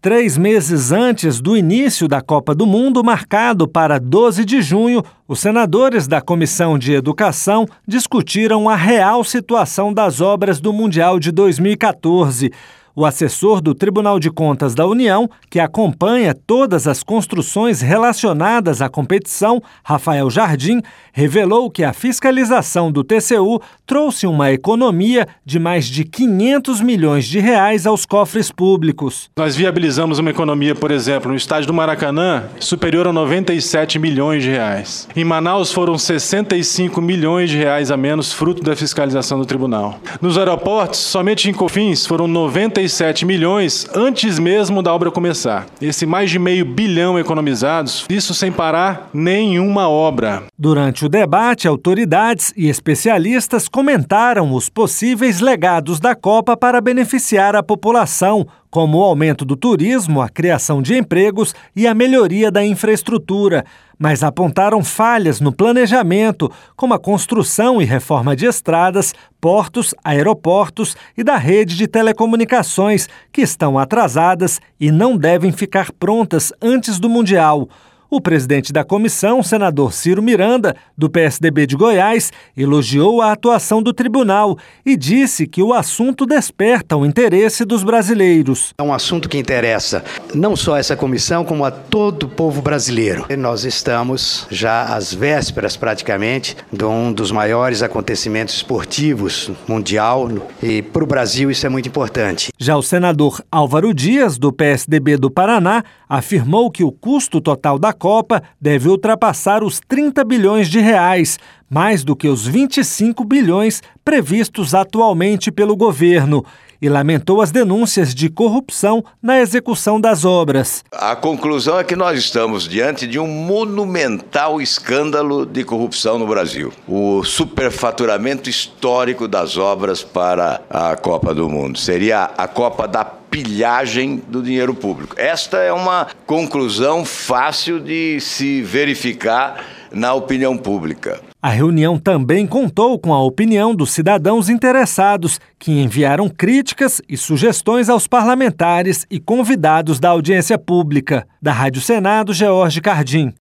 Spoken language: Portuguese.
3 meses antes do início da Copa do Mundo, marcado para 12 de junho, os senadores da Comissão de Educação discutiram a real situação das obras do Mundial de 2014. O assessor do Tribunal de Contas da União, que acompanha todas as construções relacionadas à competição, Rafael Jardim, revelou que a fiscalização do TCU trouxe uma economia de mais de 500 milhões de reais aos cofres públicos. Nós viabilizamos uma economia, por exemplo, no estádio do Maracanã, superior a 97 milhões de reais. Em Manaus foram 65 milhões de reais a menos, fruto da fiscalização do tribunal. Nos aeroportos, somente em Cofins, foram 97 milhões antes mesmo da obra começar. Esse mais de meio bilhão economizados, isso sem parar nenhuma obra. Durante o debate, autoridades e especialistas comentaram os possíveis legados da Copa para beneficiar a população, como o aumento do turismo, a criação de empregos e a melhoria da infraestrutura, mas apontaram falhas no planejamento, como a construção e reforma de estradas, portos, aeroportos e da rede de telecomunicações, que estão atrasadas e não devem ficar prontas antes do Mundial. O presidente da comissão, senador Ciro Miranda, do PSDB de Goiás, elogiou a atuação do tribunal e disse que o assunto desperta o interesse dos brasileiros. É um assunto que interessa não só essa comissão, como a todo o povo brasileiro. E nós estamos já às vésperas, praticamente, de um dos maiores acontecimentos esportivos mundial e para o Brasil isso é muito importante. Já o senador Álvaro Dias, do PSDB do Paraná, afirmou que o custo total da Copa deve ultrapassar os 30 bilhões de reais, mais do que os 25 bilhões previstos atualmente pelo governo, e lamentou as denúncias de corrupção na execução das obras. A conclusão é que nós estamos diante de um monumental escândalo de corrupção no Brasil. O superfaturamento histórico das obras para a Copa do Mundo. Seria a Copa da pilhagem do dinheiro público. Esta é uma conclusão fácil de se verificar na opinião pública. A reunião também contou com a opinião dos cidadãos interessados, que enviaram críticas e sugestões aos parlamentares e convidados da audiência pública. Da Rádio Senado, George Cardim.